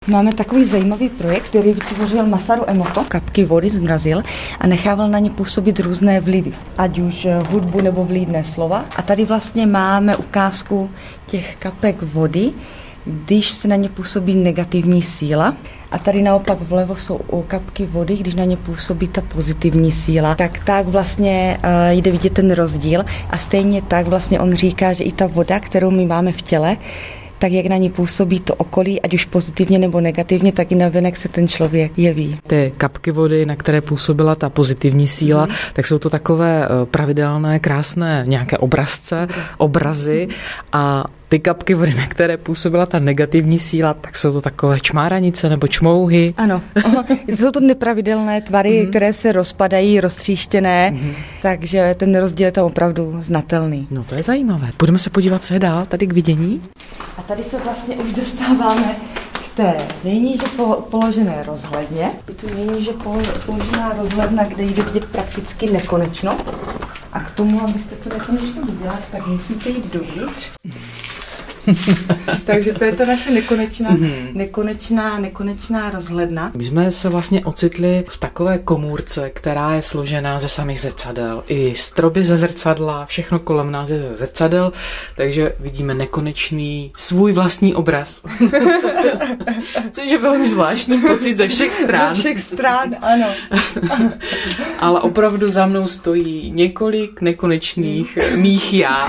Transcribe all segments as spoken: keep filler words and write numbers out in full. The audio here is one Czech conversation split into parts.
Máme takový zajímavý projekt, který vytvořil Masaru Emoto. Kapky vody zmrazil a nechával na ně působit různé vlivy, ať už hudbu nebo vlídné slova. A tady vlastně máme ukázku těch kapek vody, když se na ně působí negativní síla. A tady naopak vlevo jsou kapky vody, když na ně působí ta pozitivní síla. Tak tak vlastně uh, jde vidět ten rozdíl. A stejně tak vlastně on říká, že i ta voda, kterou my máme v těle, tak jak na ní působí to okolí, ať už pozitivně nebo negativně, tak i navenek se ten člověk jeví. Ty kapky vody, na které působila ta pozitivní síla, mm. tak jsou to takové pravidelné, krásné nějaké obrazce, obrazy a ty kapky vody, na které působila ta negativní síla, tak jsou to takové čmáranice nebo čmouhy. Ano, jsou to nepravidelné tvary, mm. které se rozpadají, roztříštěné, mm. takže ten rozdíl je tam opravdu znatelný. No to je zajímavé. Budeme se podívat, co je dál tady k vidění. A tady se vlastně už dostáváme k té nejníže položené rozhledně. Je to nejníže položená rozhledna, kde jde vidět prakticky nekonečno. A k tomu, abyste to nekonečno viděla, tak musíte jít dovnitř. Takže to je ta naše nekonečná, mm-hmm. nekonečná, nekonečná rozhledna. My jsme se vlastně ocitli v takové komůrce, která je složená ze samých zrcadel. I stroby ze zrcadla, všechno kolem nás je ze zrcadel, takže vidíme nekonečný svůj vlastní obraz. Což je velmi zvláštní pocit ze všech stran. Ze všech stran, ano. Ale opravdu za mnou stojí několik nekonečných mých já.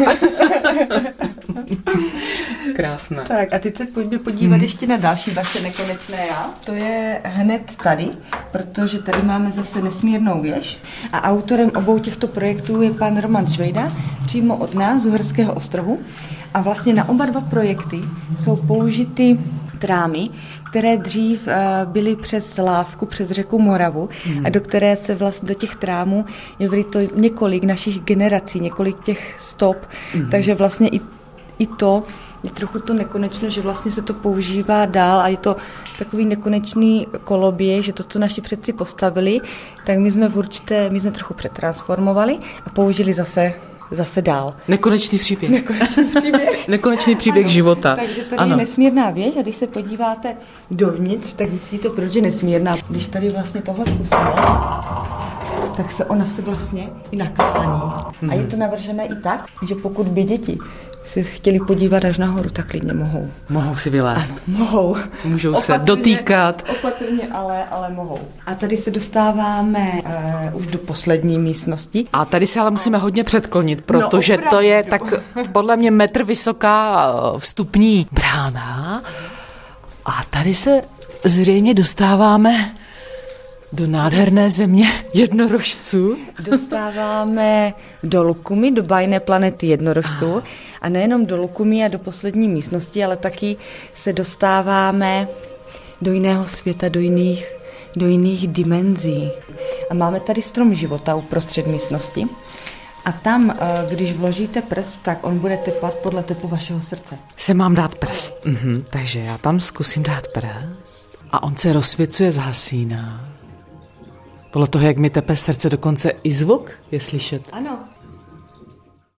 Krásné. Tak a teď se pojďme podívat hmm. ještě na další vaše nekonečné já. To je hned tady, protože tady máme zase nesmírnou věž a autorem obou těchto projektů je pan Roman Švejda, přímo od nás z Uherského Ostrohu. A vlastně na oba dva projekty jsou použity trámy, které dřív uh, byly přes Lávku, přes řeku Moravu hmm. a do které se vlastně do těch trámů je vryto několik našich generací, několik těch stop, hmm. takže vlastně i, i to je trochu to nekonečno, že vlastně se to používá dál a je to takový nekonečný koloběh, že to, co naši předci postavili, tak my jsme v určité, my jsme trochu přetransformovali a použili zase zase dál. Nekonečný příběh. Nekonečný příběh. Nekonečný příběh ano, života. Takže tady ano. je nesmírná věž a když se podíváte dovnitř, tak zjistíte, proč je nesmírná. Když tady vlastně tohle zkusíme, tak se ona se vlastně i naklání. Mm. A je to navržené i tak, že pokud by děti si chtěli podívat až nahoru, tak klidně mohou. Mohou si vylézt. Ano, mohou. Můžou opatrně, se dotýkat. Opatrně, ale, ale mohou. A tady se dostáváme uh, už do poslední místnosti. A tady se ale musíme hodně předklonit, protože no, to je tak podle mě metr vysoká vstupní brána. A tady se zřejmě dostáváme do nádherné země jednorožců. Dostáváme do Lukumi, do bájné planety jednorožců. Ah. A nejenom do Lukumi a do poslední místnosti, ale taky se dostáváme do jiného světa, do jiných, do jiných dimenzí. A máme tady strom života uprostřed místnosti. A tam, když vložíte prst, tak on bude tepat podle tepu vašeho srdce. Se mám dát prst. Mhm, takže já tam zkusím dát prst. A on se rozsvěcuje, zhasíná. Podle toho, jak mi tepe srdce, dokonce i zvuk je slyšet. Ano.